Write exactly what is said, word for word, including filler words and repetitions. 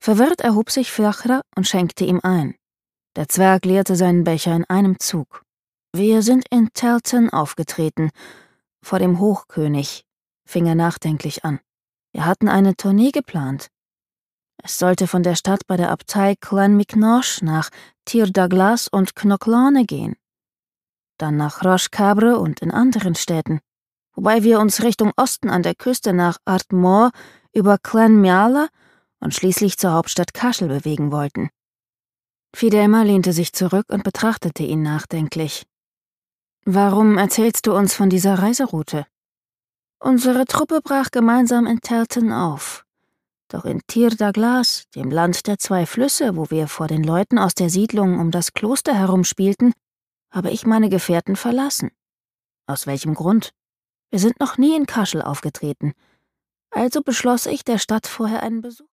Verwirrt erhob sich Flachra und schenkte ihm ein. Der Zwerg leerte seinen Becher in einem Zug. »Wir sind in Talton aufgetreten, vor dem Hochkönig«, fing er nachdenklich an. »Wir hatten eine Tournee geplant. Es sollte von der Stadt bei der Abtei Clanmicnosh nach Tir Douglas und Knocklane gehen. Dann nach Roche Cabre und in anderen Städten, wobei wir uns Richtung Osten an der Küste nach Ardmore über Clanmiala und schließlich zur Hauptstadt Cashel bewegen wollten.« Fidelma lehnte sich zurück und betrachtete ihn nachdenklich. »Warum erzählst du uns von dieser Reiseroute?« »Unsere Truppe brach gemeinsam in Talton auf. Doch in Tir Douglas, dem Land der zwei Flüsse, wo wir vor den Leuten aus der Siedlung um das Kloster herumspielten, habe ich meine Gefährten verlassen. Aus welchem Grund? Wir sind noch nie in Cashel aufgetreten. Also beschloss ich, der Stadt vorher einen Besuch